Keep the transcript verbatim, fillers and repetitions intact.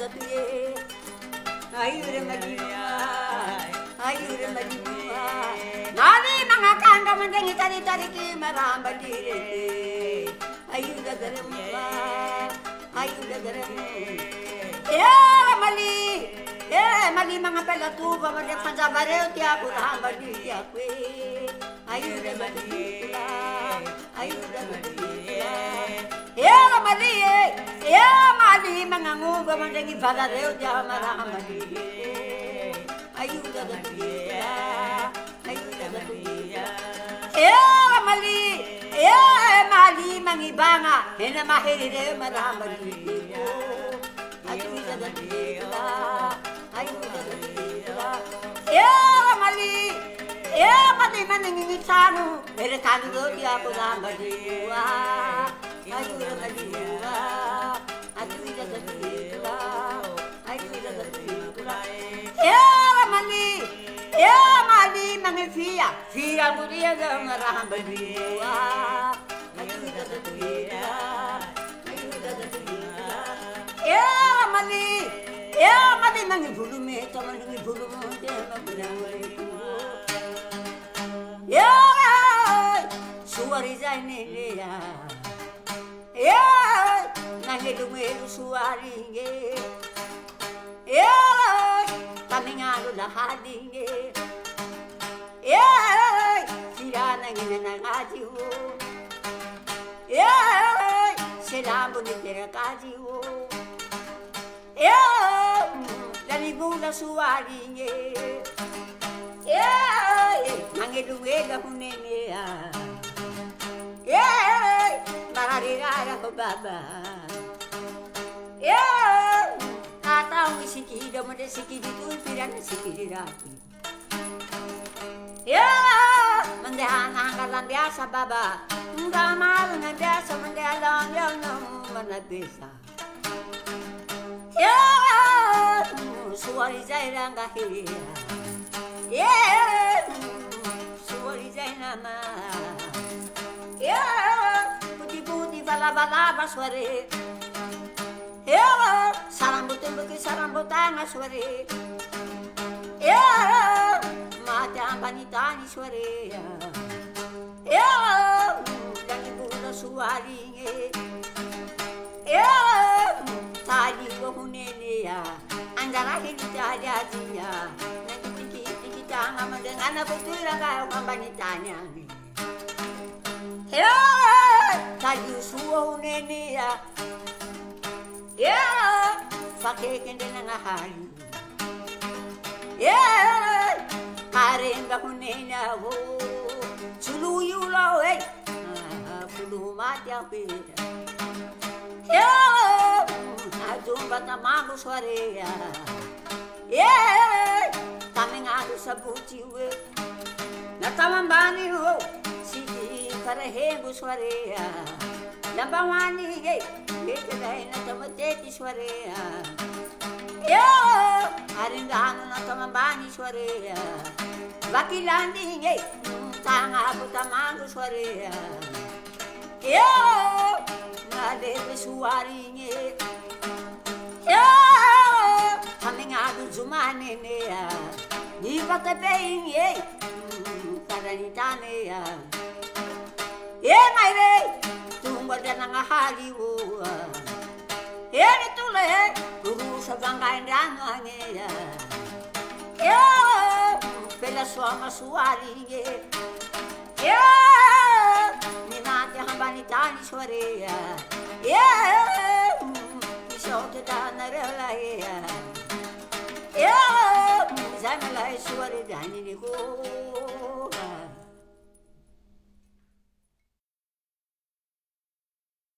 tuye ayure maliwa ayure maliwa nani mga kanda mandengi tari tari ki maramba dire ayuda garamwa ayuda garamwa eh mali eh mali mga pala tuba mga panjabareo tiya kuramba dia kwe ayuda maliwa ayuda maliwa eh mali eh mali mga nguba mandengi balareo tiya maramba dire ayuda maliwa ayuda maliwa eh mali eh mali mangibanga hena mahirire maramba dire ayuda maliwa ayuda maliwa eh mali eh mali manengi sanu mere kanu do dia maramba dire ayuda maliwa ayuda maliwa ayuda maliwa eh mali eh mali mangifia fia mudia maramba dire ayuda maliwa ayuda maliwa eh mali eh mali mangi bulume tamangi bulume tema bulangai eh suari zaine ya eh nange dume suari nge eh kamingalo la hadinge eh kirana ngina ngajiwo eh selambu ni tera kajiwo eh lani bula suari nge eh nange dume ga hunene ya eh mararira ko baba eh ata wisiki do mo de sikidi tu piran sikidi rapi eh mande hana ngalan biasa baba ngamal ngandasa mande alang yo no manabisa eh suari zaira ngahira eh suari zaina ma eh puti puti bala bala basware eh sarambutan bagi sarambutan asware eh mata banitani sware eh dani bula suari eh tadi ko hunene ya andara hita dia nanti tiki tiki tanga madengana betul ka banitani eh tadi suo hunene ya yeah, fakeke ndena ngahali. Yeah, karenga hunena wo. Chulu yulo hey, pulu mati ape. Yeah, ajumba tamago sware ya. Yeah, tamingalu sabuti we. Natamambani ho, siki karahengu sware ya. Lambawani hey. Ekadai na tamateti swareya yo arindano na tamambani swareya bakilandi nge tanga butamangu swareya yo ngade suari nge yo kamingadu zumane ne ya ni katabe nge karanitane ya ye maire Wadana ngahali wo eri tule guru sabanga ndanga ngeya yo pela swama suari nge yo ni mate hambani tani swareya yo ni shote dana rela ya yo zamala swari dani ni go